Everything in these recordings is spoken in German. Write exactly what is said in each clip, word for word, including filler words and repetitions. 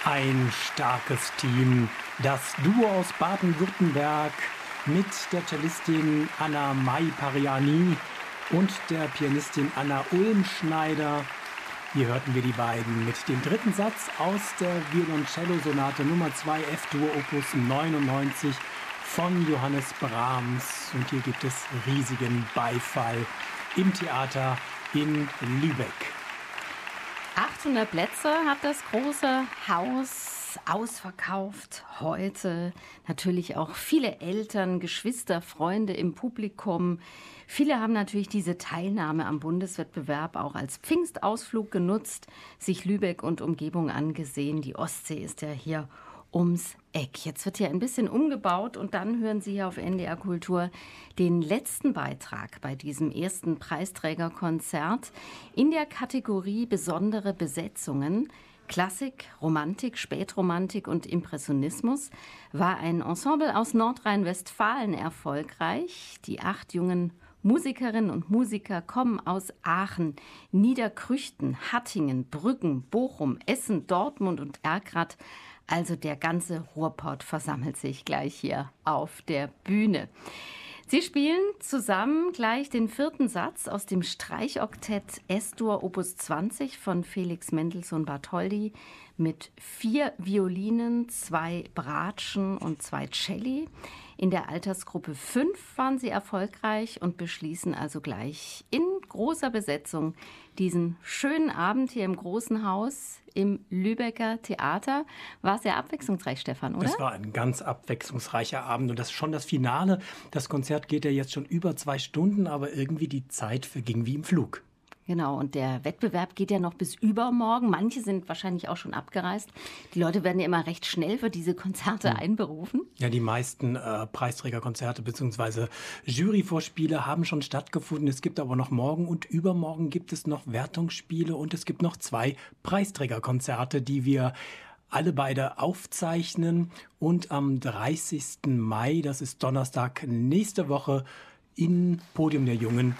Ein starkes Team, das Duo aus Baden-Württemberg mit der Cellistin Anna Mai-Pariani und der Pianistin Anna Ulmschneider. Hier hörten wir die beiden mit dem dritten Satz aus der Violoncello-Sonate Nummer zwei F-Dur Opus neunundneunzig von Johannes Brahms. Und hier gibt es riesigen Beifall im Theater in Lübeck. achthundert Plätze hat das große Haus, ausverkauft heute. Natürlich auch viele Eltern, Geschwister, Freunde im Publikum. Viele haben natürlich diese Teilnahme am Bundeswettbewerb auch als Pfingstausflug genutzt, sich Lübeck und Umgebung angesehen. Die Ostsee ist ja hier ums Eck. Jetzt wird hier ein bisschen umgebaut und dann hören Sie hier auf N D R Kultur den letzten Beitrag bei diesem ersten Preisträgerkonzert in der Kategorie Besondere Besetzungen. Klassik, Romantik, Spätromantik und Impressionismus war ein Ensemble aus Nordrhein-Westfalen erfolgreich. Die acht jungen Musikerinnen und Musiker kommen aus Aachen, Niederkrüchten, Hattingen, Brüggen, Bochum, Essen, Dortmund und Erkrath. Also der ganze Ruhrpott versammelt sich gleich hier auf der Bühne. Sie spielen zusammen gleich den vierten Satz aus dem Streichoktett S-Dur Opus zwanzig von Felix Mendelssohn Bartholdy mit vier Violinen, zwei Bratschen und zwei Celli. In der Altersgruppe fünf waren sie erfolgreich und beschließen also gleich in großer Besetzung diesen schönen Abend hier im Großen Haus im Lübecker Theater. War sehr abwechslungsreich, Stefan, oder? Es war ein ganz abwechslungsreicher Abend und das ist schon das Finale. Das Konzert geht ja jetzt schon über zwei Stunden, aber irgendwie die Zeit verging wie im Flug. Genau, und der Wettbewerb geht ja noch bis übermorgen. Manche sind wahrscheinlich auch schon abgereist. Die Leute werden ja immer recht schnell für diese Konzerte einberufen. Ja, die meisten äh, Preisträgerkonzerte bzw. Juryvorspiele haben schon stattgefunden. Es gibt aber noch morgen und übermorgen gibt es noch Wertungsspiele und es gibt noch zwei Preisträgerkonzerte, die wir alle beide aufzeichnen und am dreißigsten Mai, das ist Donnerstag nächste Woche, in Podium der Jungen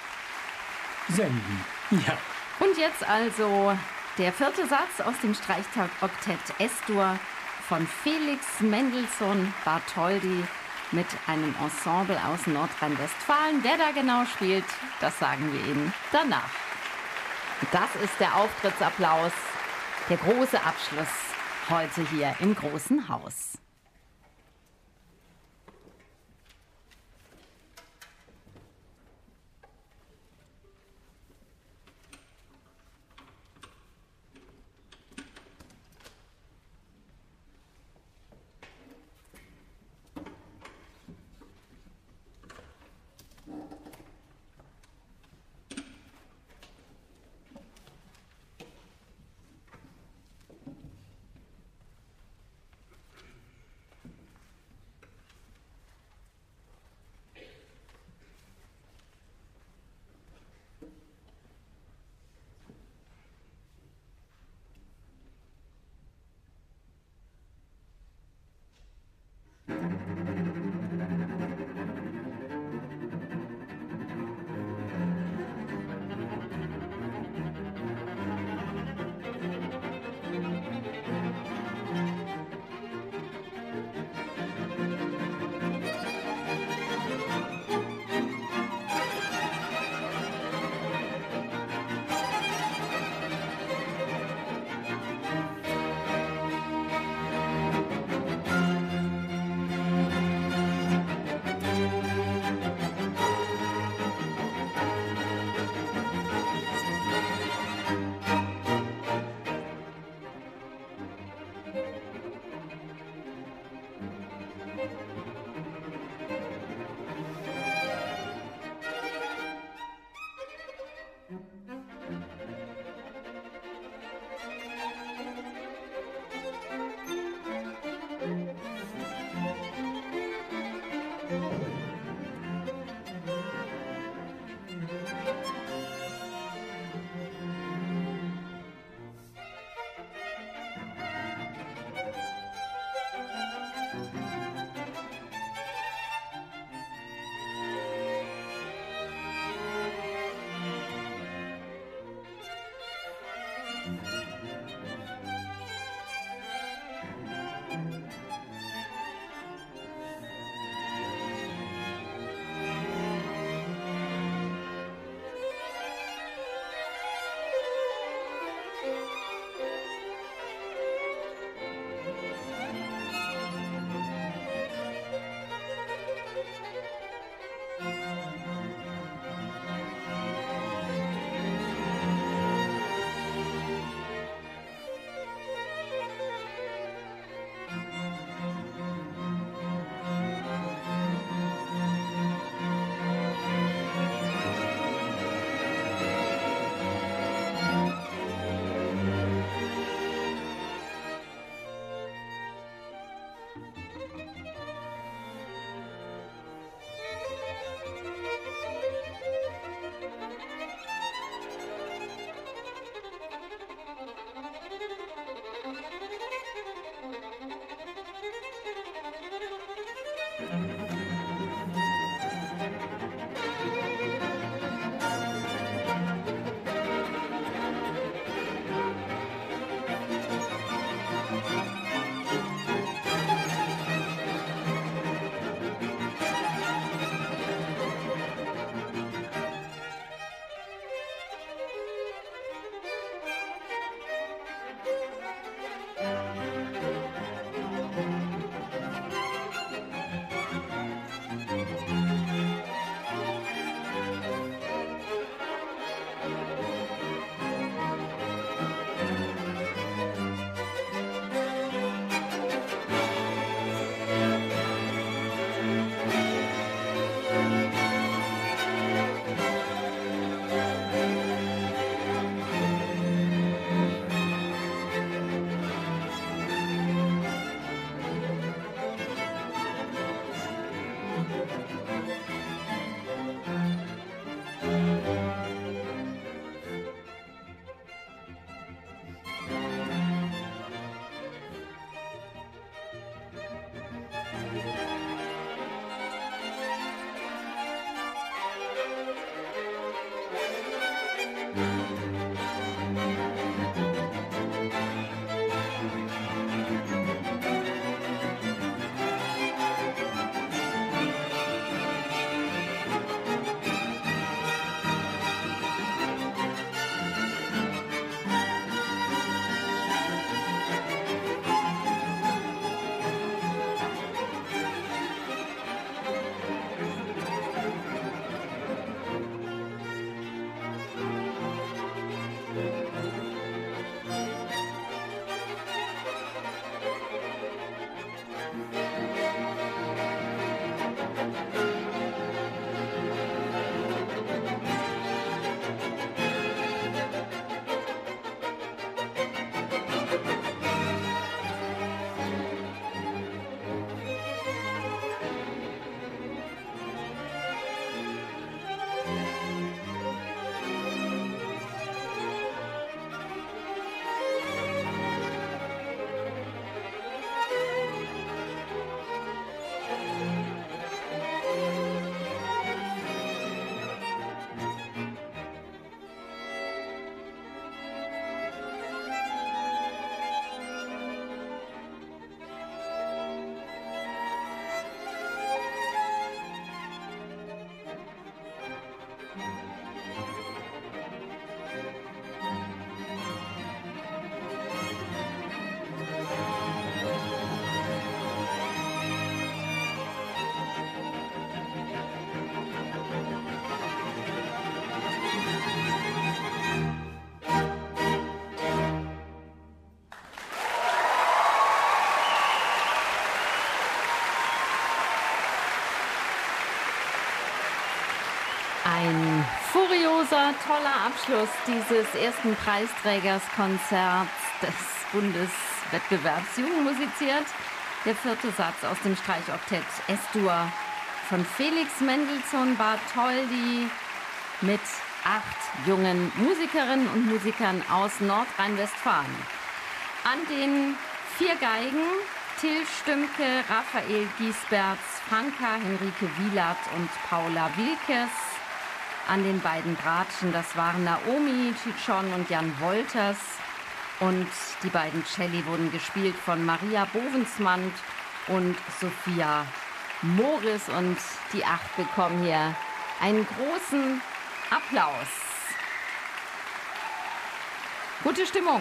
senden. Ja. Und jetzt also der vierte Satz aus dem Streichoktett S-Dur von Felix Mendelssohn Bartholdy mit einem Ensemble aus Nordrhein-Westfalen. Wer da genau spielt, das sagen wir Ihnen danach. Das ist der Auftrittsapplaus, der große Abschluss heute hier im Großen Haus. toller Abschluss dieses ersten Preisträgerskonzerts des Bundeswettbewerbs Jugend musiziert. Der vierte Satz aus dem Streichoktett S-Dur von Felix Mendelssohn Bartholdy mit acht jungen Musikerinnen und Musikern aus Nordrhein-Westfalen. An den vier Geigen Till Stümke, Raphael Giesberts, Franka Henrike Wielert und Paula Wilkes. An den beiden Bratschen, das waren Naomi Chichon und Jan Wolters. Und die beiden Celli wurden gespielt von Maria Bovensmand und Sophia Morris. Und die acht bekommen hier einen großen Applaus. Gute Stimmung.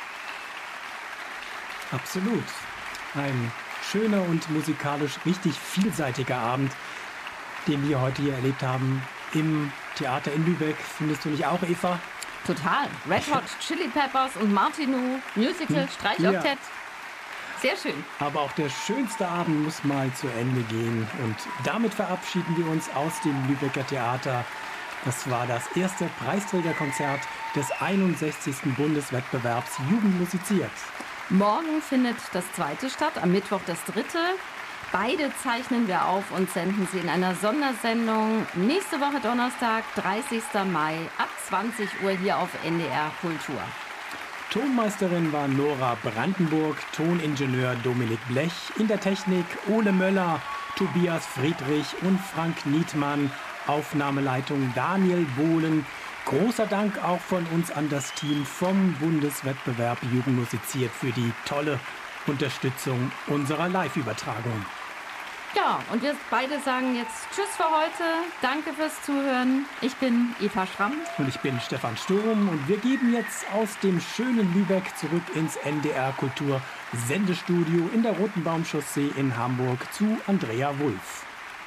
Absolut. Ein schöner und musikalisch richtig vielseitiger Abend, den wir heute hier erlebt haben im Theater in Lübeck. Findest du nicht auch, Eva? Total. Red Hot Chili Peppers und Martinu, Musical, Streichoktett. Ja. Sehr schön. Aber auch der schönste Abend muss mal zu Ende gehen. Und damit verabschieden wir uns aus dem Lübecker Theater. Das war das erste Preisträgerkonzert des einundsechzigsten Bundeswettbewerbs Jugend musiziert. Morgen findet das zweite statt, am Mittwoch das dritte. Beide zeichnen wir auf und senden sie in einer Sondersendung nächste Woche Donnerstag, dreißigsten Mai ab zwanzig Uhr hier auf N D R Kultur. Tonmeisterin war Nora Brandenburg, Toningenieur Dominik Blech, in der Technik Ole Möller, Tobias Friedrich und Frank Nietmann, Aufnahmeleitung Daniel Bohlen. Großer Dank auch von uns an das Team vom Bundeswettbewerb Jugend musiziert für die tolle Unterstützung unserer Live-Übertragung. Ja, und wir beide sagen jetzt Tschüss für heute. Danke fürs Zuhören. Ich bin Eva Schramm. Und ich bin Stefan Sturm. Und wir geben jetzt aus dem schönen Lübeck zurück ins N D R Kultur Sendestudio in der Rotenbaumchaussee in Hamburg zu Andrea Wulff.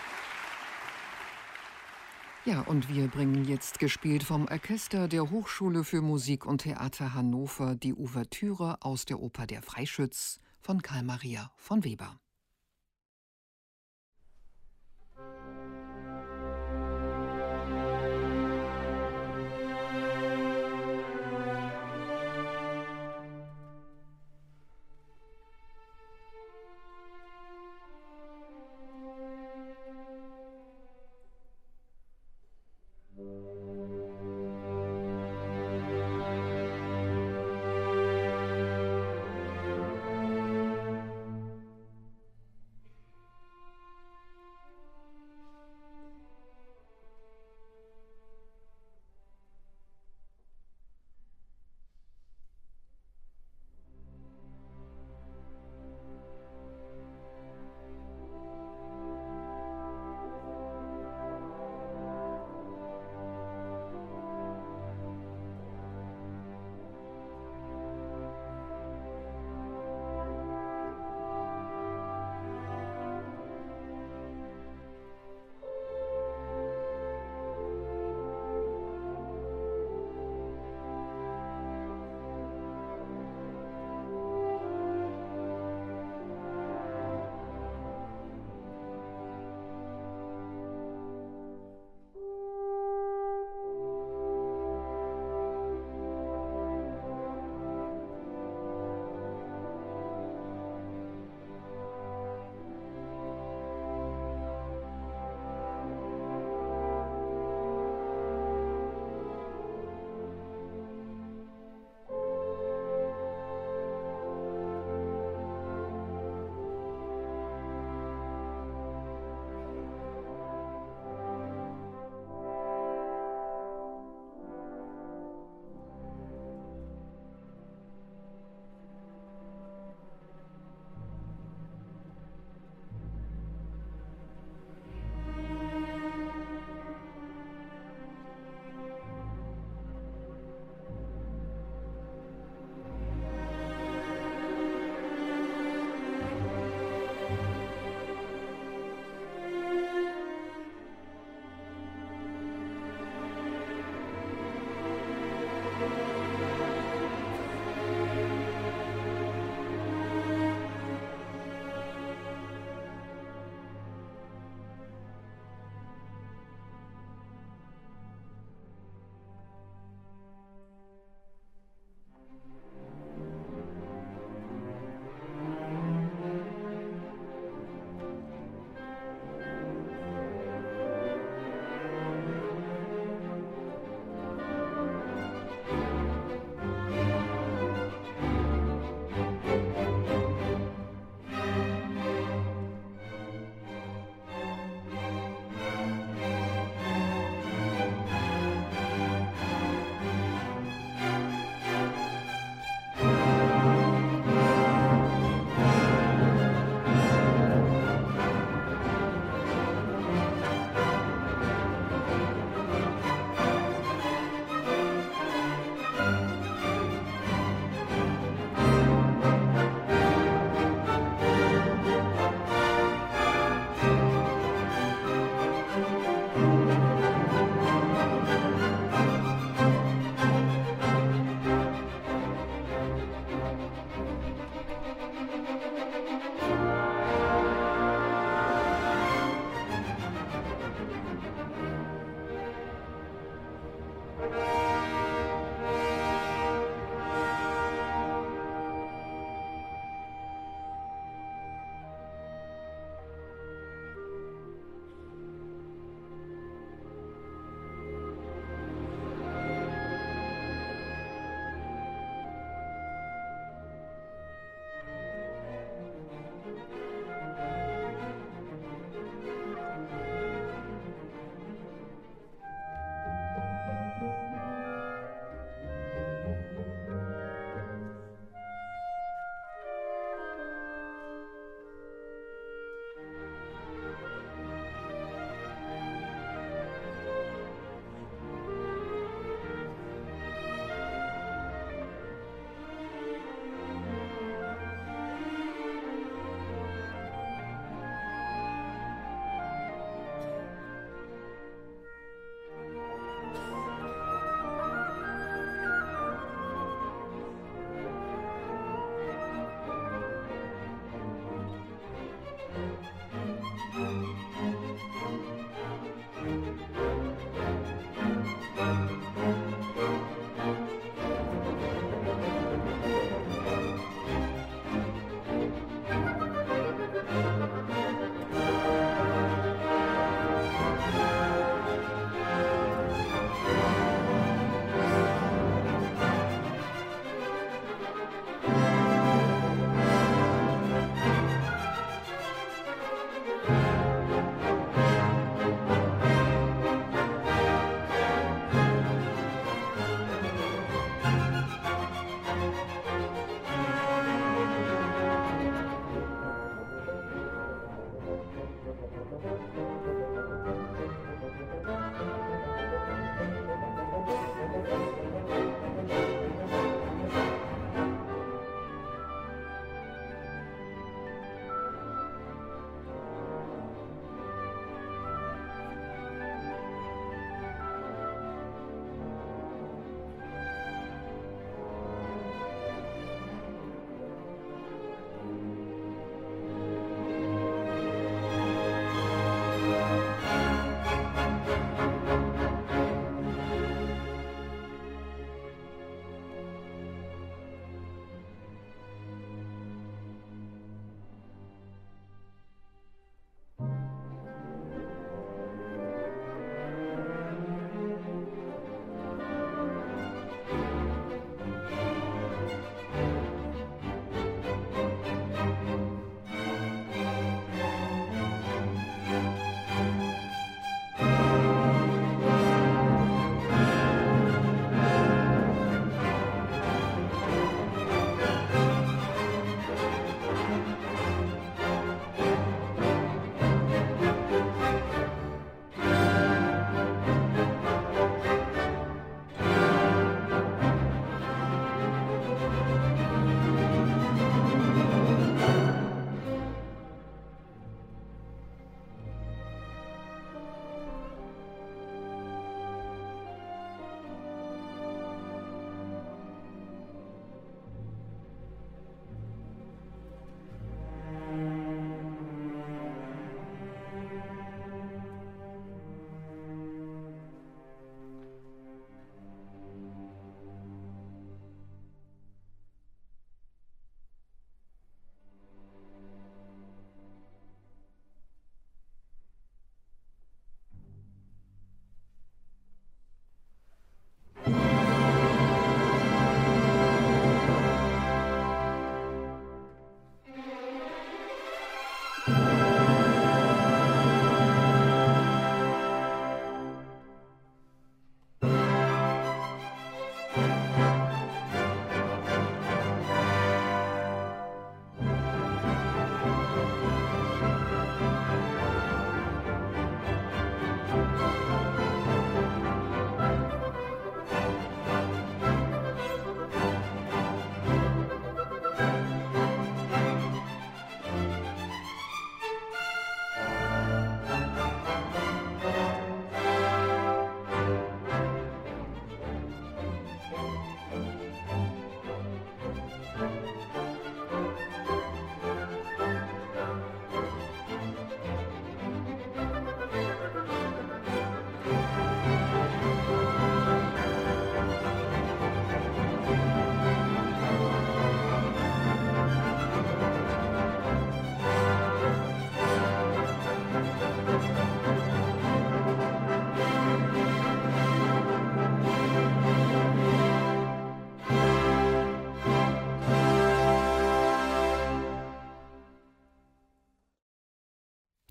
Ja, und wir bringen jetzt, gespielt vom Orchester der Hochschule für Musik und Theater Hannover, die Ouvertüre aus der Oper Der Freischütz von Karl Maria von Weber.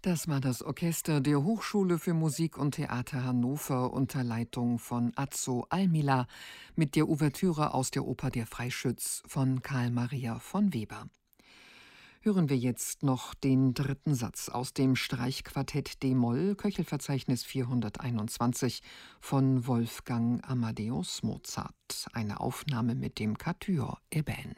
Das war das Orchester der Hochschule für Musik und Theater Hannover unter Leitung von Azzo Almila mit der Ouvertüre aus der Oper Der Freischütz von Carl Maria von Weber. Hören wir jetzt noch den dritten Satz aus dem Streichquartett d-Moll, Köchelverzeichnis vierhunderteinundzwanzig von Wolfgang Amadeus Mozart. Eine Aufnahme mit dem Quatuor Eben.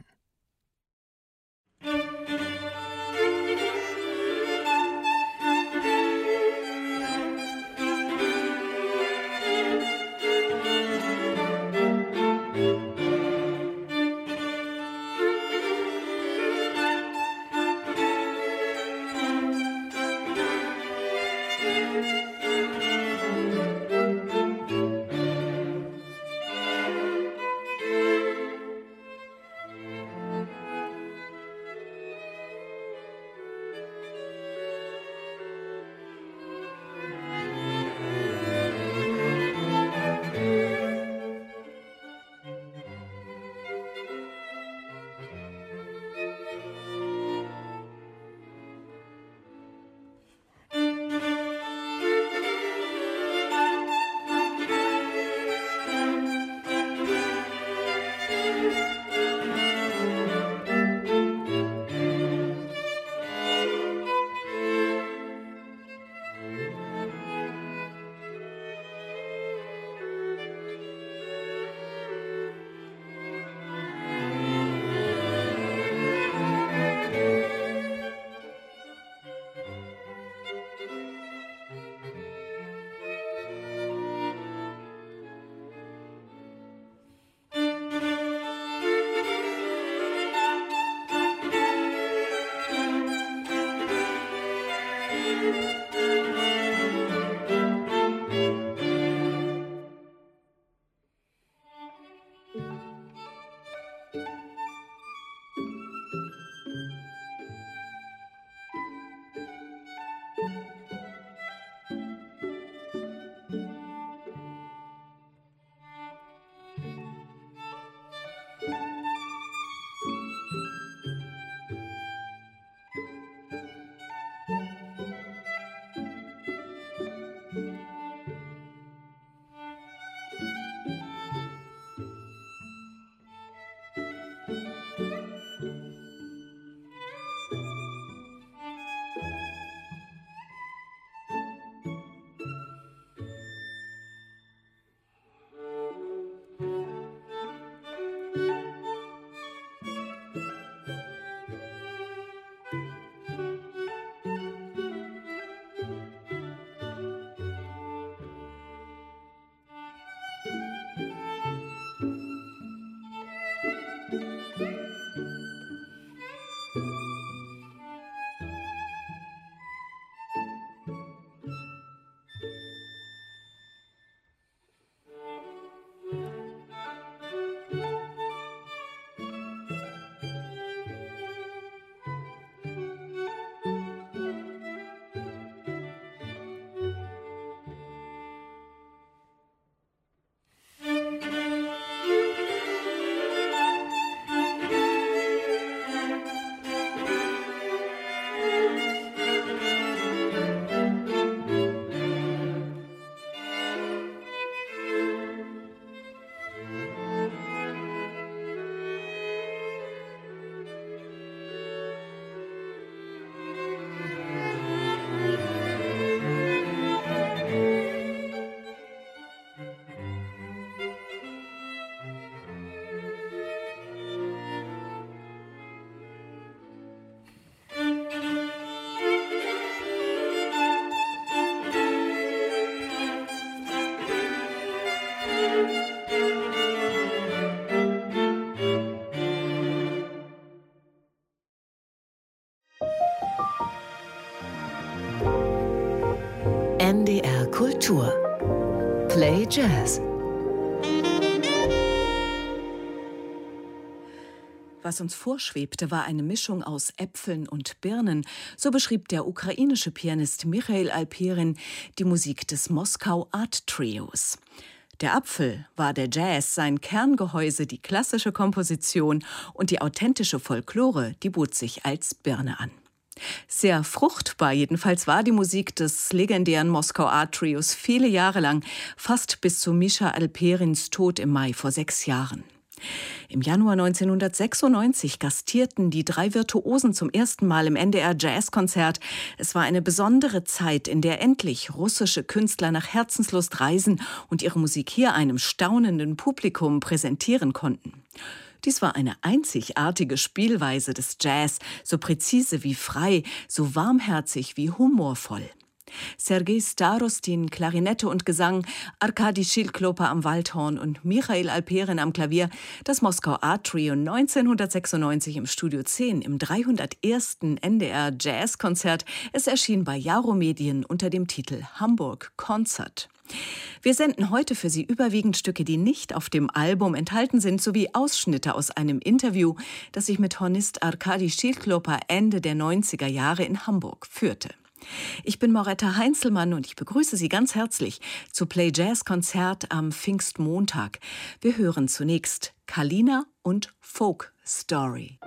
N D R Kultur Play Jazz. Was uns vorschwebte, war eine Mischung aus Äpfeln und Birnen. So beschrieb der ukrainische Pianist Michail Alperin die Musik des Moskau Art Trios. Der Apfel war der Jazz, sein Kerngehäuse die klassische Komposition und die authentische Folklore, die bot sich als Birne an. Sehr fruchtbar jedenfalls war die Musik des legendären Moskau Art Trios viele Jahre lang, fast bis zu Mischa Alperins Tod im Mai vor sechs Jahren. Im Januar neunzehnhundertsechsundneunzig gastierten die drei Virtuosen zum ersten Mal im N D R Jazzkonzert. Es war eine besondere Zeit, in der endlich russische Künstler nach Herzenslust reisen und ihre Musik hier einem staunenden Publikum präsentieren konnten. Dies war eine einzigartige Spielweise des Jazz, so präzise wie frei, so warmherzig wie humorvoll. Sergei Starostin, Klarinette und Gesang, Arkadi Schildkloper am Waldhorn und Michail Alperin am Klavier, das Moskau Art Trio neunzehnhundertsechsundneunzig im Studio zehn im dreihundertersten N D R Jazzkonzert. Es erschien bei Jaro Medien unter dem Titel Hamburg Concert. Wir senden heute für Sie überwiegend Stücke, die nicht auf dem Album enthalten sind, sowie Ausschnitte aus einem Interview, das ich mit Hornist Arkadi Schildkloper Ende der neunziger Jahre in Hamburg führte. Ich bin Moretta Heinzelmann und ich begrüße Sie ganz herzlich zu Play Jazz Konzert am Pfingstmontag. Wir hören zunächst Kalina und Folk Story.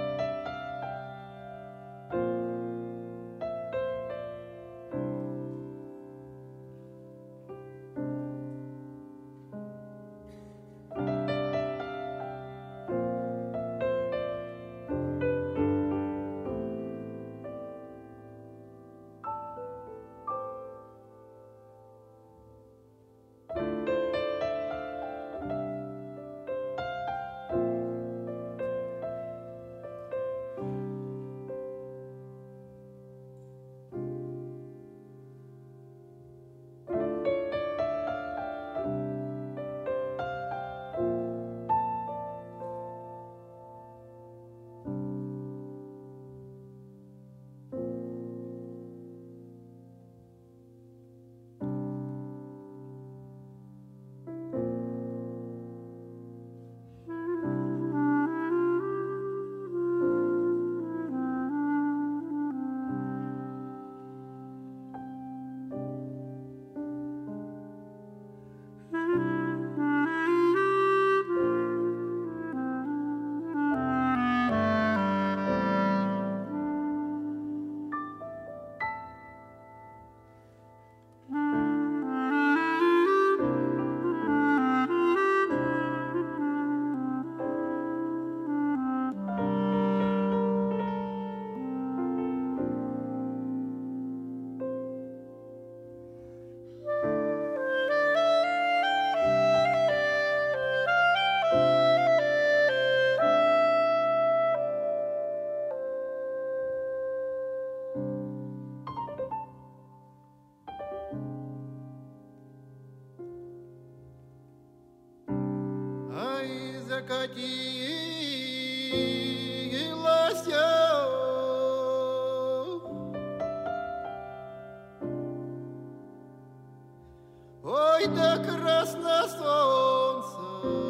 Ой, да красно солнце,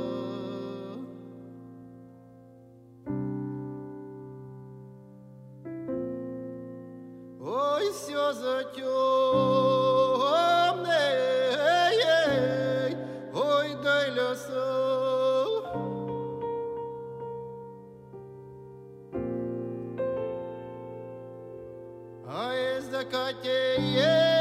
ой, все затемнее, ой, дай леса. А из закате